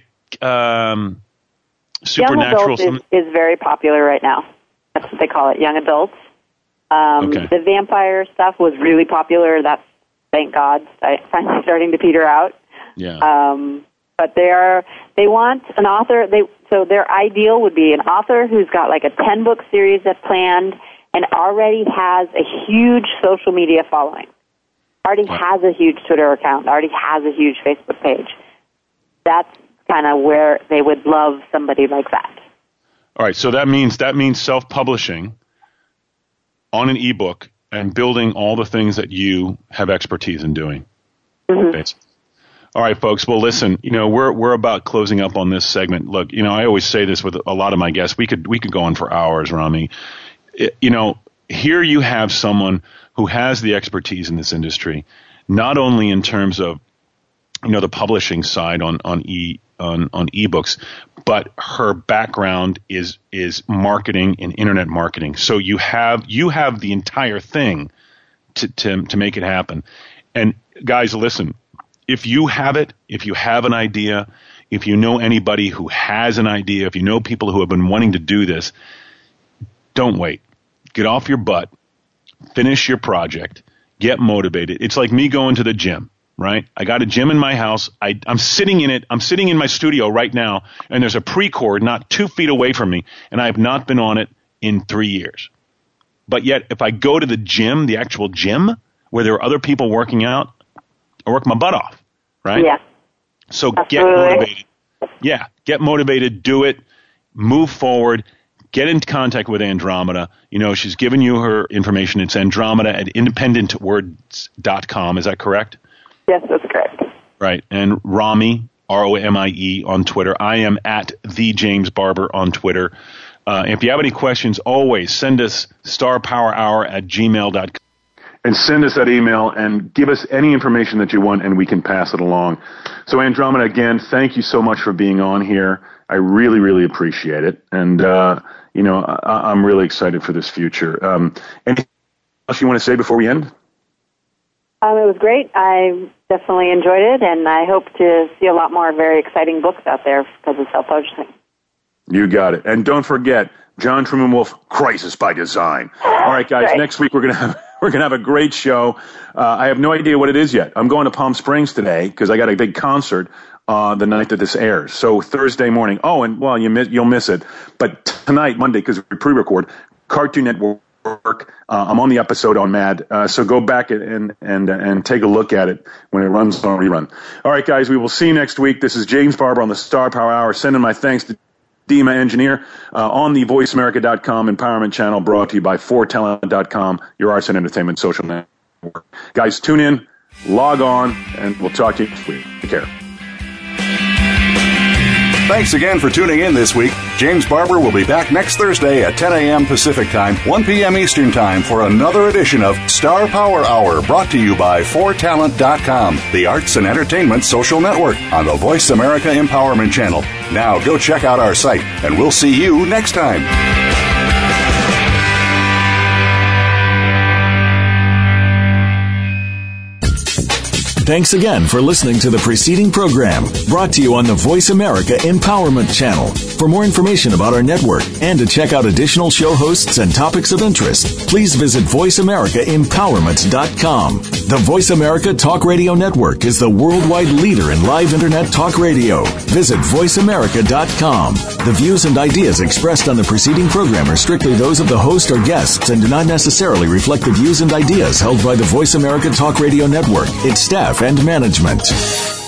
supernatural. Young adult is very popular right now. That's what they call it. Young adults. Okay. The vampire stuff was really popular. That's, thank God, finally starting to peter out. Yeah. But they want an author. So their ideal would be an author who's got like a 10-book series that's planned and already has a huge social media following. Already has a huge Twitter account. Already has a huge Facebook page. That's kind of where they would love somebody like that. All right. So that means self-publishing on an ebook and building all the things that you have expertise in doing. Mm-hmm. All right, folks. Well, listen, we're about closing up on this segment. Look, I always say this with a lot of my guests. We could go on for hours, Rami. Here you have someone who has the expertise in this industry, not only in terms of, the publishing side on ebooks, but her background is marketing and internet marketing. So you have the entire thing to make it happen. And guys, listen, if you have it, if you have an idea, if you know anybody who has an idea, if you know people who have been wanting to do this, don't wait. Get off your butt, finish your project, get motivated. It's like me going to the gym. Right? I got a gym in my house. I'm sitting in it. I'm sitting in my studio right now, and there's a Precord not 2 feet away from me, and I have not been on it in 3 years. But yet, if I go to the gym, the actual gym, where there are other people working out, I work my butt off. Right? Yeah. So get motivated. Yeah. Get motivated. Do it. Move forward. Get in contact with Andromeda. She's given you her information. It's Andromeda at independentwords.com. Is that correct? Yes, that's correct. Right. And Rami, Romie, on Twitter. I am at the James Barber on Twitter. If you have any questions, always send us starpowerhour@gmail.com. And send us that email and give us any information that you want, and we can pass it along. So, Andromeda, again, thank you so much for being on here. I really, really appreciate it. And, I'm really excited for this future. Anything else you want to say before we end? It was great. I definitely enjoyed it, and I hope to see a lot more very exciting books out there because of self-publishing. You got it. And don't forget, John Truman Wolf, Crisis by Design. All right, guys, Next week we're gonna have a great show. I have no idea what it is yet. I'm going to Palm Springs today because I got a big concert the night that this airs. So Thursday morning. Oh, and well, you'll miss it. But tonight, Monday, because we pre-record, Cartoon Network. I'm on the episode on Mad, so go back and take a look at it when it runs on rerun. All right, guys, we will see you next week. This is James Barber on the Star Power Hour. Sending my thanks to Dima Engineer on the VoiceAmerica.com Empowerment Channel, brought to you by 4talent.com, your arts and entertainment social network. Guys, tune in, log on, and we'll talk to you next week. Take care. Thanks again for tuning in this week. James Barber will be back next Thursday at 10 a.m. Pacific Time, 1 p.m. Eastern Time for another edition of Star Power Hour, brought to you by 4talent.com, the arts and entertainment social network on the Voice America Empowerment Channel. Now go check out our site, and we'll see you next time. Thanks again for listening to the preceding program, brought to you on the Voice America Empowerment Channel. For more information about our network and to check out additional show hosts and topics of interest, please visit voiceamericaempowerment.com. The Voice America Talk Radio Network is the worldwide leader in live Internet talk radio. Visit voiceamerica.com. The views and ideas expressed on the preceding program are strictly those of the host or guests and do not necessarily reflect the views and ideas held by the Voice America Talk Radio Network, its staff, and management.